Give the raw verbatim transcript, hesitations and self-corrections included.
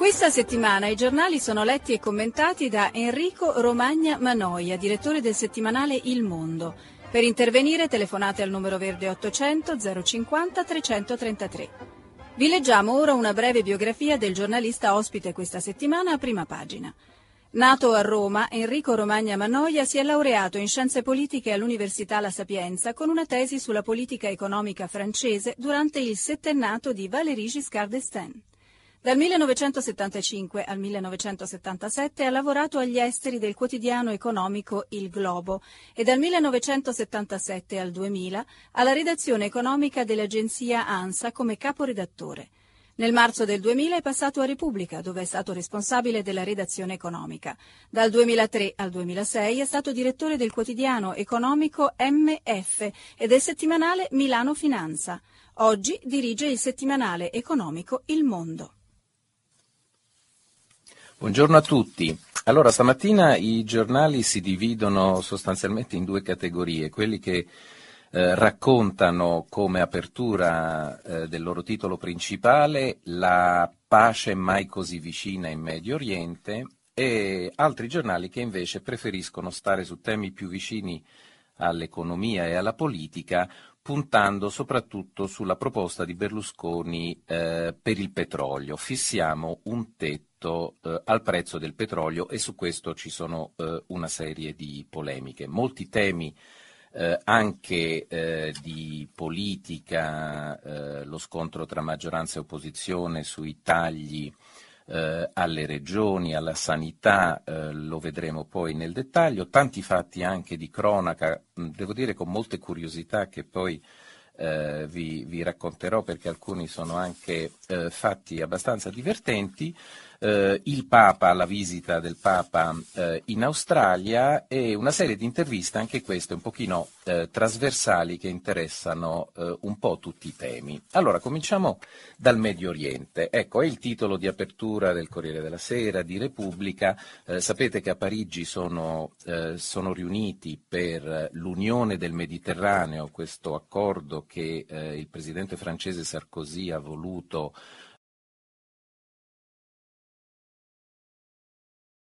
Questa settimana i giornali sono letti e commentati da Enrico Romagna Manoia, direttore del settimanale Il Mondo. Per intervenire telefonate al numero verde ottocento zero cinquanta trecentotrentatré. Vi leggiamo ora una breve biografia del giornalista ospite questa settimana a prima pagina. Nato a Roma, Enrico Romagna Manoia si è laureato in scienze politiche all'Università La Sapienza con una tesi sulla politica economica francese durante il settennato di Valéry Giscard d'Estaing. Dal millenovecentosettantacinque al millenovecentosettantasette ha lavorato agli esteri del quotidiano economico Il Globo e dal millenovecentosettantasette al duemila alla redazione economica dell'agenzia ANSA come caporedattore. Nel marzo del duemila è passato a Repubblica, dove è stato responsabile della redazione economica. Dal duemilatré al duemilasei è stato direttore del quotidiano economico M F e del settimanale Milano Finanza. Oggi dirige il settimanale economico Il Mondo. Buongiorno a tutti. Allora, stamattina i giornali si dividono sostanzialmente in due categorie, quelli che eh, raccontano come apertura eh, del loro titolo principale la pace mai così vicina in Medio Oriente e altri giornali che invece preferiscono stare su temi più vicini all'economia e alla politica, puntando soprattutto sulla proposta di Berlusconi eh, per il petrolio. Fissiamo un tetto eh, al prezzo del petrolio e su questo ci sono eh, una serie di polemiche. Molti temi eh, anche eh, di politica, eh, lo scontro tra maggioranza e opposizione sui tagli Eh, alle regioni, alla sanità, eh, lo vedremo poi nel dettaglio, tanti fatti anche di cronaca, mh, devo dire con molte curiosità che poi eh, vi, vi racconterò perché alcuni sono anche eh, fatti abbastanza divertenti, eh, il Papa, la visita del Papa eh, in Australia e una serie di interviste, anche queste un pochino eh, trasversali che interessano eh, un po' tutti i temi. Allora, cominciamo dal Medio Oriente. Ecco, è il titolo di apertura del Corriere della Sera, di Repubblica. Eh, sapete che a Parigi sono, eh, sono riuniti per l'Unione del Mediterraneo, questo accordo che eh, il presidente francese Sarkozy ha voluto